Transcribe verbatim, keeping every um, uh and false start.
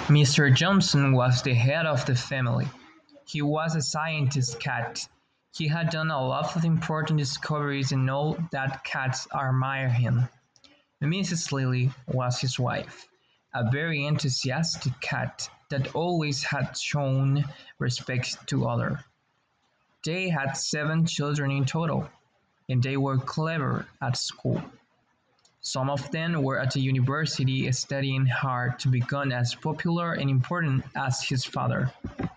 Mister Johnson was the head of the family. He was a scientist cat. He had done a lot of important discoveries and know that cats admire him. Missus Lily was his wife, a very enthusiastic cat that always had shown respect to others. They had seven children in total, and they were clever at school. Some of them were at the university studying hard to become as popular and important as his father.